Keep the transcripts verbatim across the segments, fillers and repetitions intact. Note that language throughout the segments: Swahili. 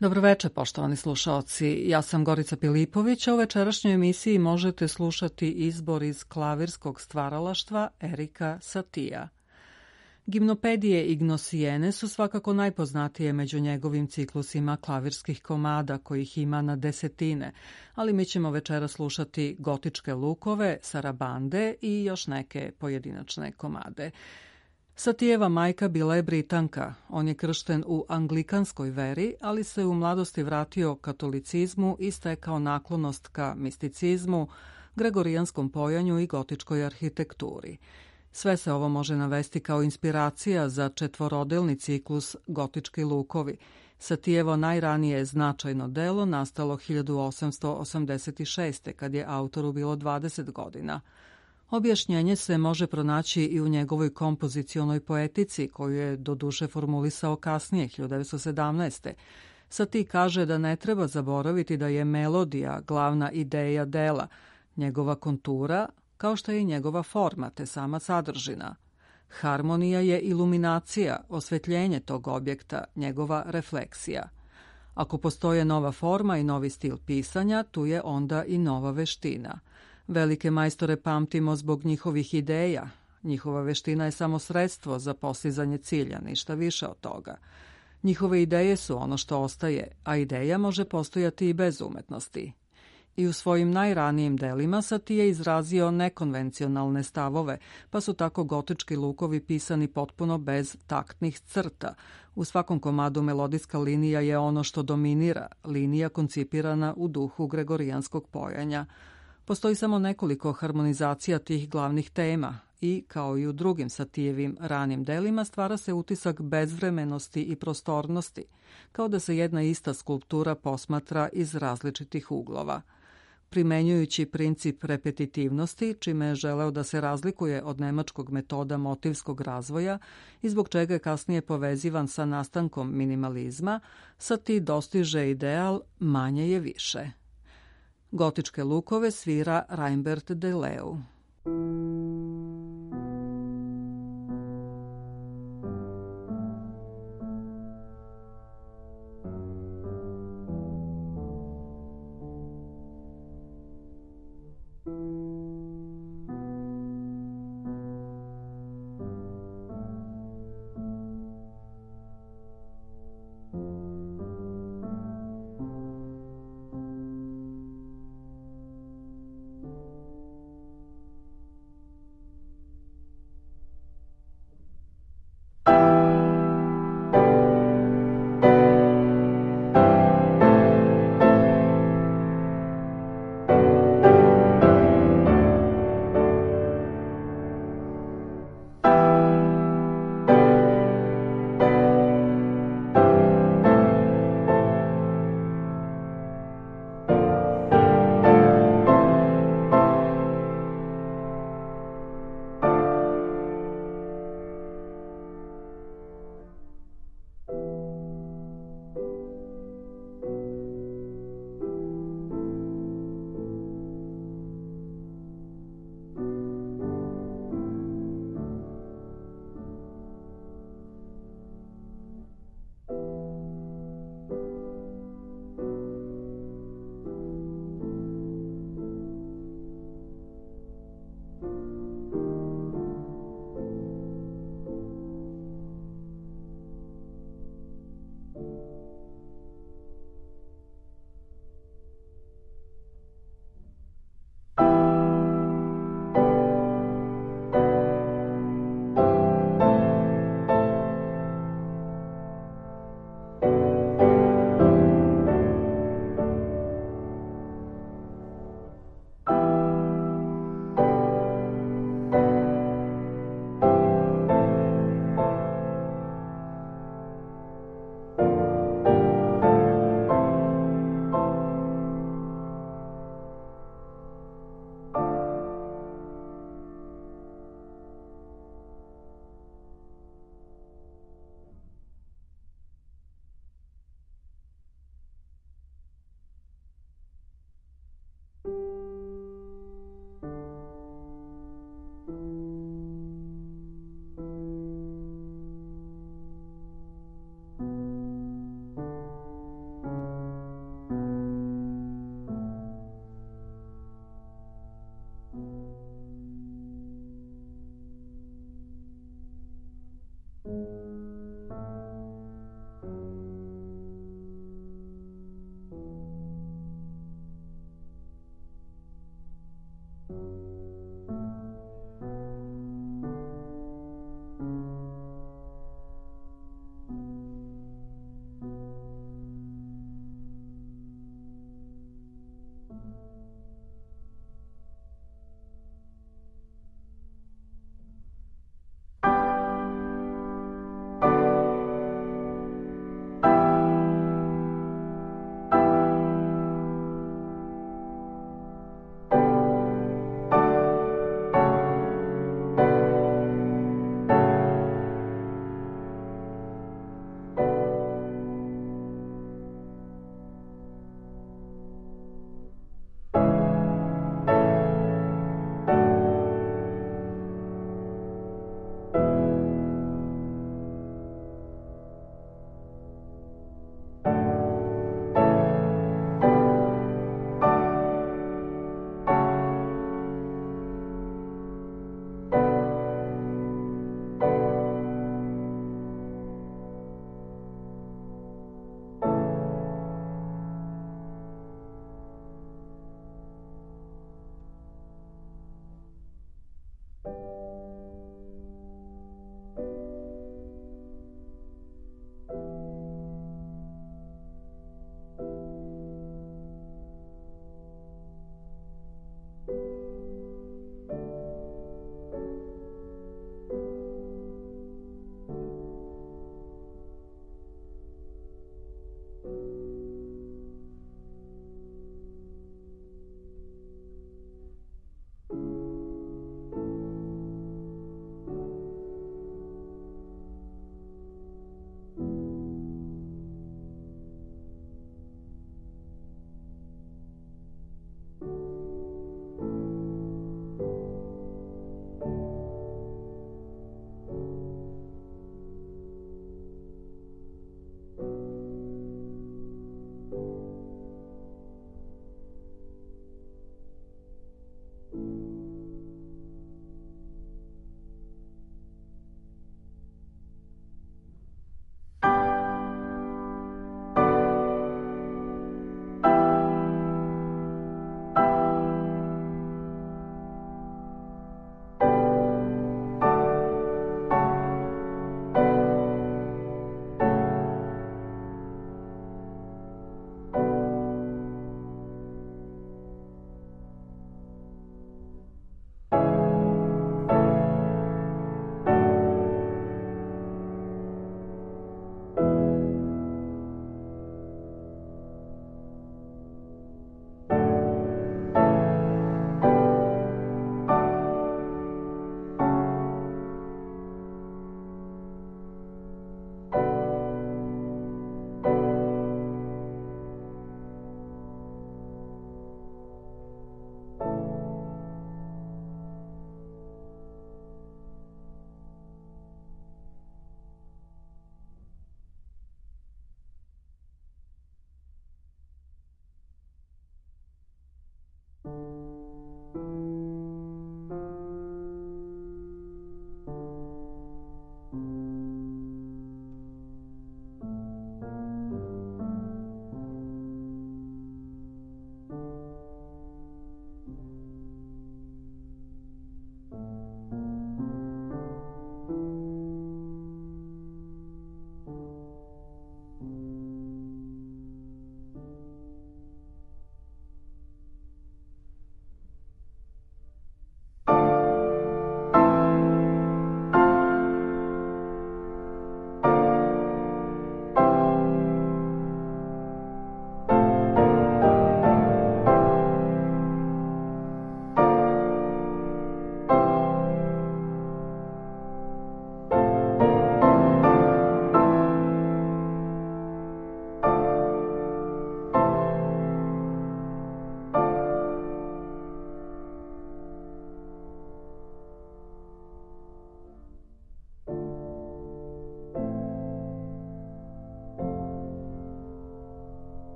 Dobroveče, poštovani slušaoci. Ja sam Gorica Pilipović, a u večerašnjoj emisiji možete slušati izbor iz klavirskog stvaralaštva Erika Satija. Gimnopedije i Gnosijene su svakako najpoznatije među njegovim ciklusima klavirskih komada, kojih ima na desetine, ali mi ćemo večera slušati Gotičke lukove, Sarabande i još neke pojedinačne komade. Satijeva majka bila je Britanka. On je kršten u anglikanskoj veri, ali se u mladosti vratio katolicizmu i stekao naklonost ka misticizmu, gregorijanskom pojanju i gotičkoj arhitekturi. Sve se ovo može navesti kao inspiracija za četvorodelni ciklus Gotički lukovi. Satijevo najranije značajno delo nastalo hiljadu osamsto osamdeset šeste. kad je autoru bilo dvadeset godina. Objašnjenje se može pronaći i u njegovoj kompozicionoj poetici, koju je doduše formulisao kasnije, hiljadu devetsto sedamnaeste. Sati kaže da ne treba zaboraviti da je melodija glavna ideja dela, njegova kontura, kao što je i njegova forma, te sama sadržina. Harmonija je iluminacija, osvetljenje tog objekta, njegova refleksija. Ako postoje nova forma i novi stil pisanja, tu je onda i nova veština. Velike majstore pamtimo zbog njihovih ideja. Njihova veština je samo sredstvo za postizanje cilja, ništa više od toga. Njihove ideje su ono što ostaje, a ideja može postojati i bez umetnosti. I u svojim najranijim delima Sati je izrazio nekonvencionalne stavove, pa su tako Gotički lukovi pisani potpuno bez taktnih crta. U svakom komadu melodijska linija je ono što dominira, linija koncipirana u duhu gregorijanskog pojanja. Postoji samo nekoliko harmonizacija tih glavnih tema i, kao i u drugim Satijevim ranim delima, stvara se utisak bezvremenosti i prostornosti, kao da se jedna ista skulptura posmatra iz različitih uglova. Primenjujući princip repetitivnosti, čime je želeo da se razlikuje od nemačkog metoda motivskog razvoja i zbog čega je kasnije povezivan sa nastankom minimalizma, Sati dostiže ideal manje je više. Gotičke lukove svira Reinbert de Leeuw.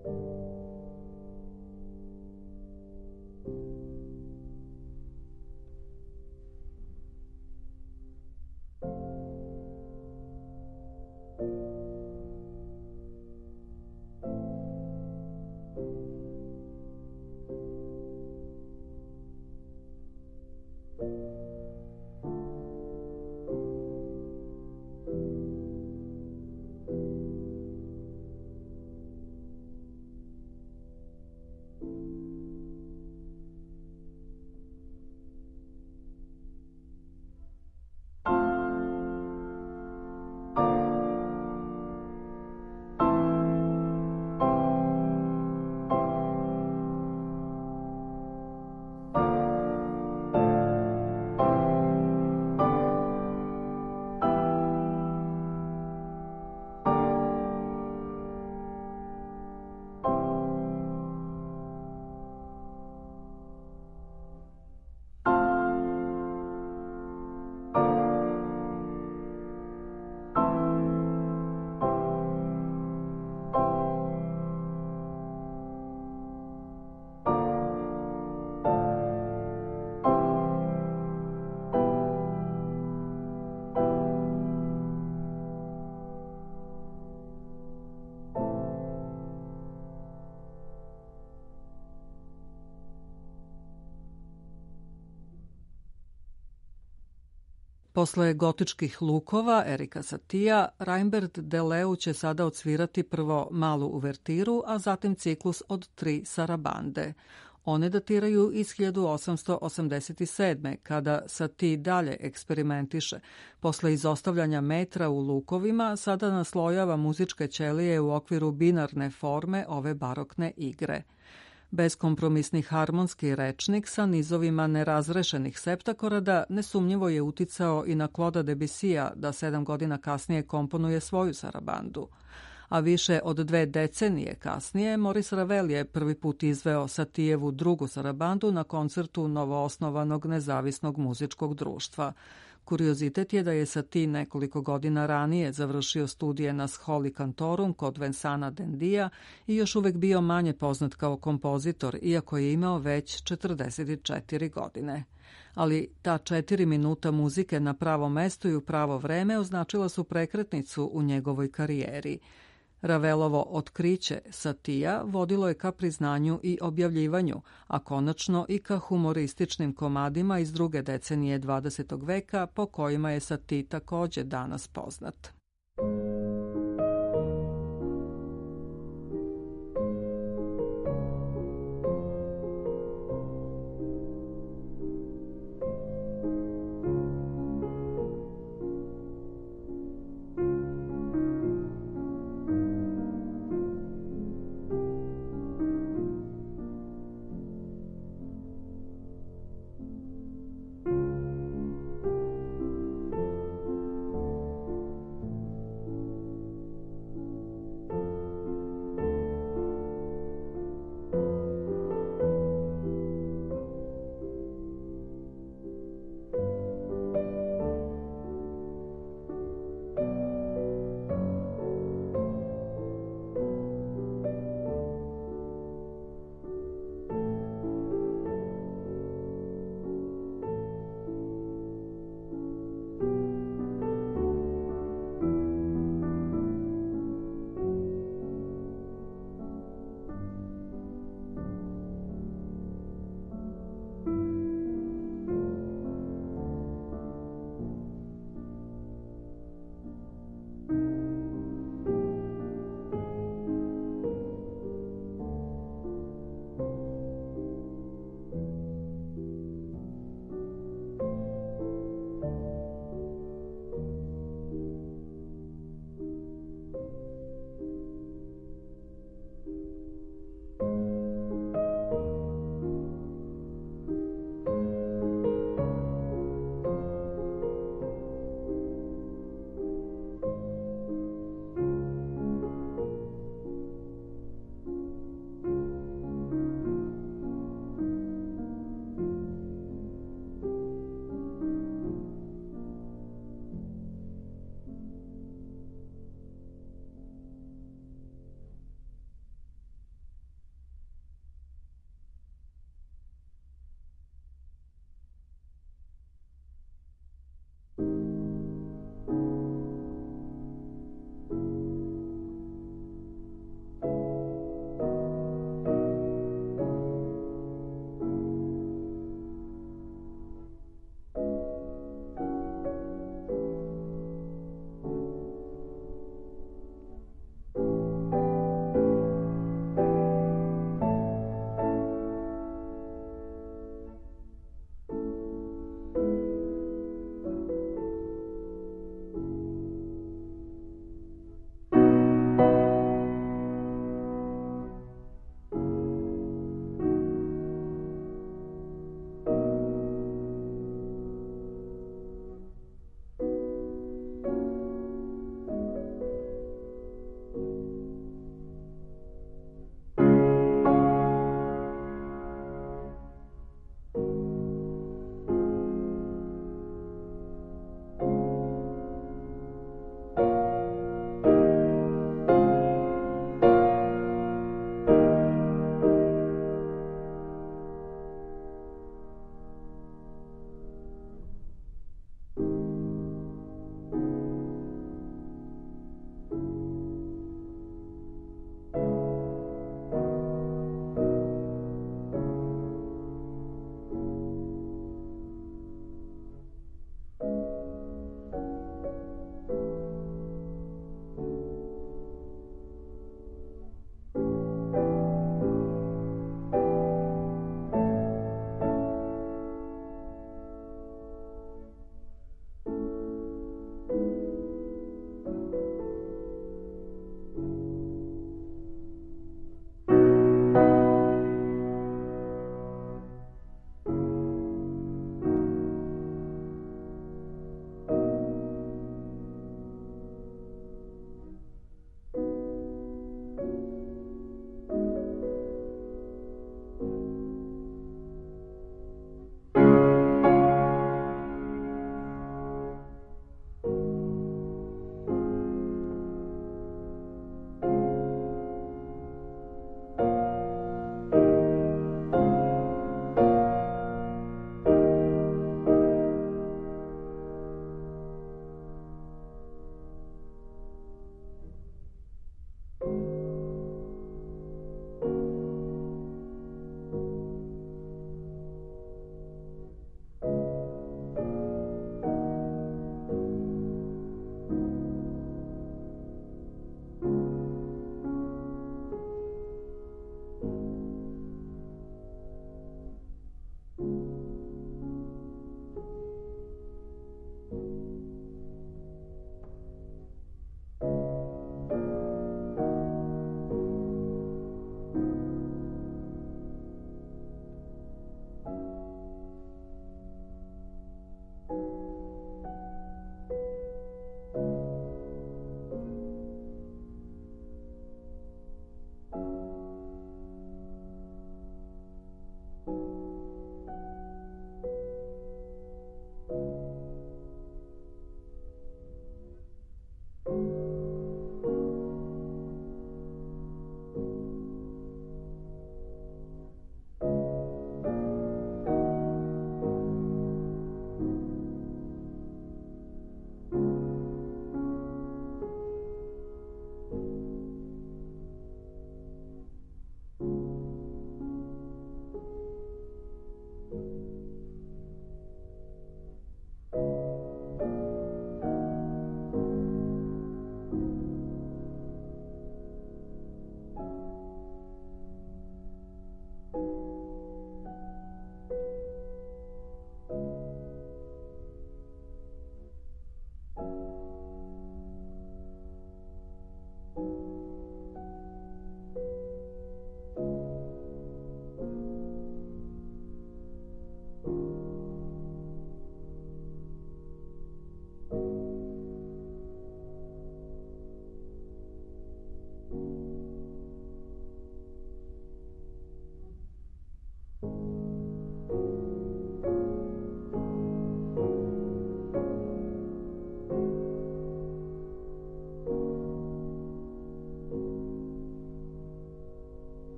Posle gotičkih lukova Erika Satija, Reinbert Deleu će sada odsvirati prvo malu uvertiru, a zatim ciklus od tri sarabande. One datiraju iz hiljadu osamsto osamdeset sedme. kada Satie dalje eksperimentiše. Posle izostavljanja metra u lukovima, sada naslojava muzičke ćelije u okviru binarne forme ove barokne igre. Beskompromisni harmonski rečnik sa nizovima nerazrešenih septakorada nesumnjivo je uticao i na Clauda Debussija da sedam godina kasnije komponuje svoju sarabandu. A više od dve decenije kasnije Maurice Ravel je prvi put izveo Satijevu drugu sarabandu na koncertu novoosnovanog nezavisnog muzičkog društva. Kuriozitet je da je Satie nekoliko godina ranije završio studije na Scholi Cantorum kod Vincenta Dendija i još uvek bio manje poznat kao kompozitor, iako je imao već četrdeset četiri godine. Ali ta četiri minuta muzike na pravom mestu i u pravo vreme označila su prekretnicu u njegovoj karijeri. Ravelovo otkriće Satija vodilo je ka priznanju i objavljivanju, a konačno i ka humorističnim komadima iz druge decenije dvadesetog veka po kojima je Satie takođe danas poznat.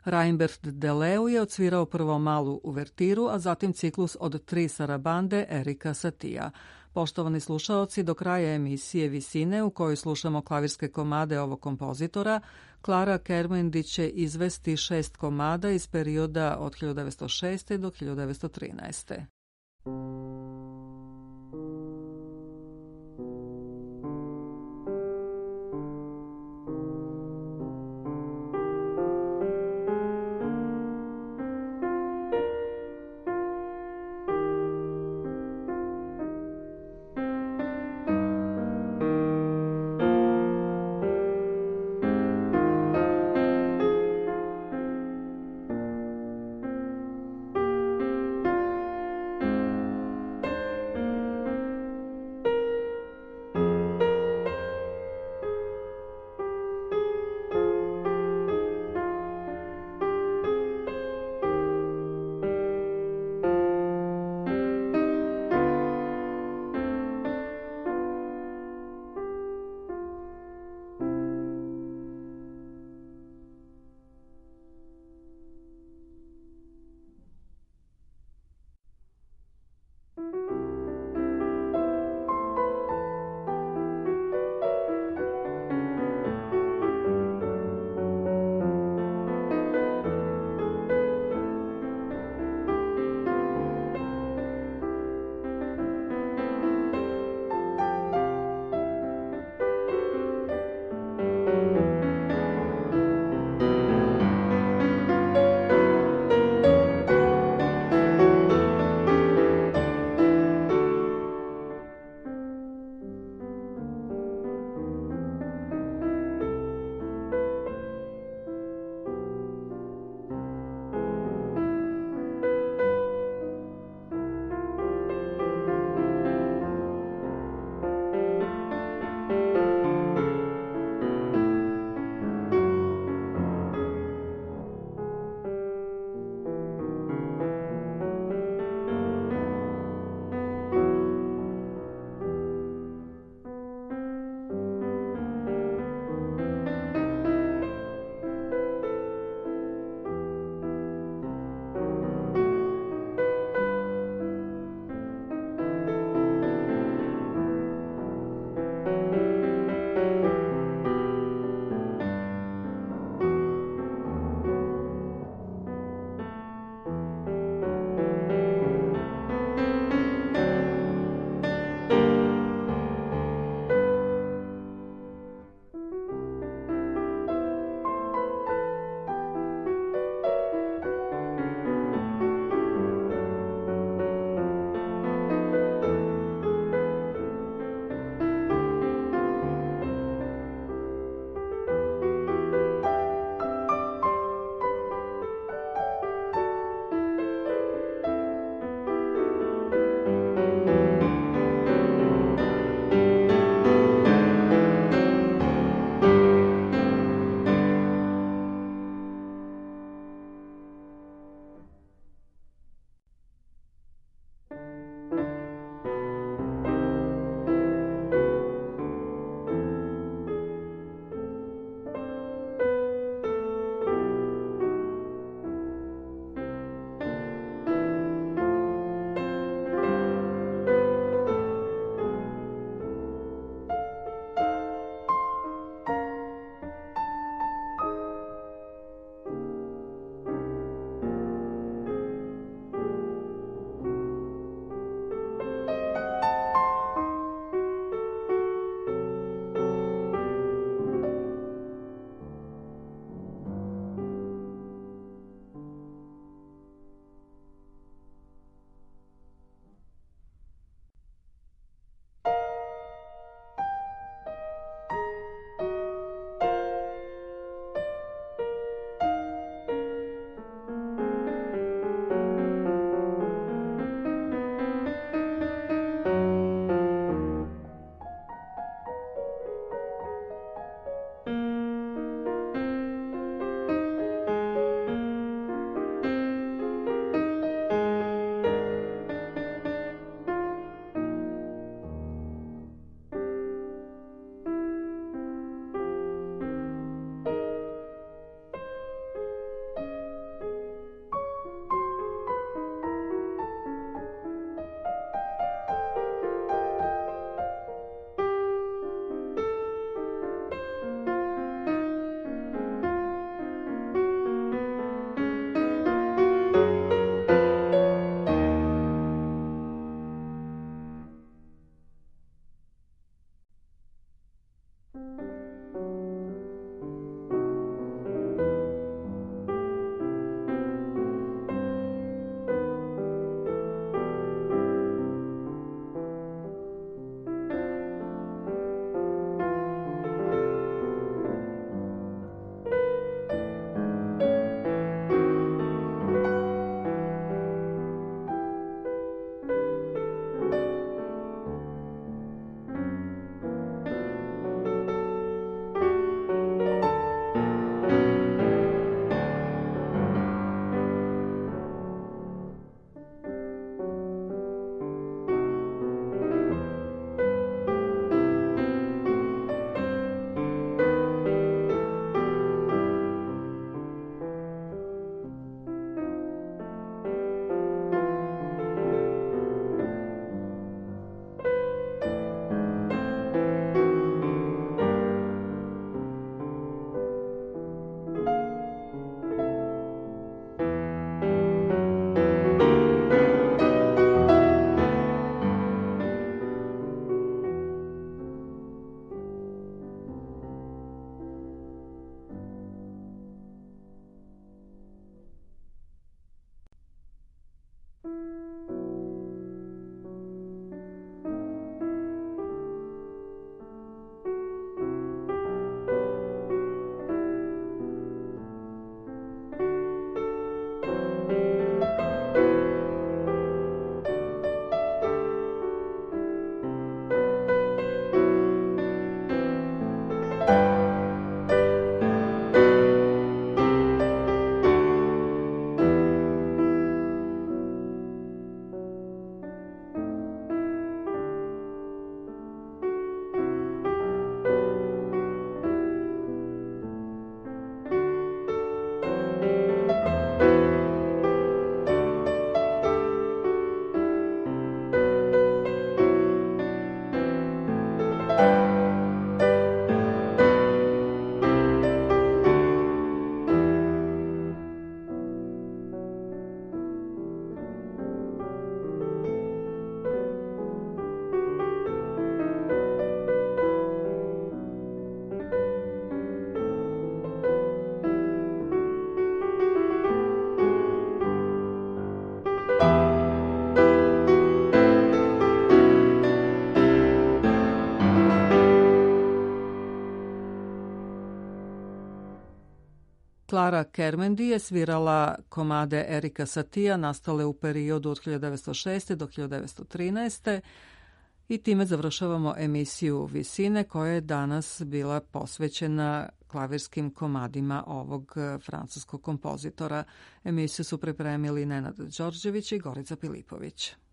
Reinbert Deleu je odsvirao prvo malu uvertiru, a zatim ciklus od tri sarabande Erika Satija. Poštovani slušaoci, do kraja emisije Visine, u kojoj slušamo klavirske komade ovog kompozitora, Klara Kermendi će izvesti šest komada iz perioda od hiljadu devetsto šeste. do hiljadu devetsto trinaeste. Clara Kermendi je svirala komade Erika Satija nastale u periodu od hiljadu devetsto šeste. do hiljadu devetsto trinaeste. I time završavamo emisiju Visine koja je danas bila posvećena klavirskim komadima ovog francuskog kompozitora. Emisiju su pripremili Nenad Đorđević i Gorica Pilipović.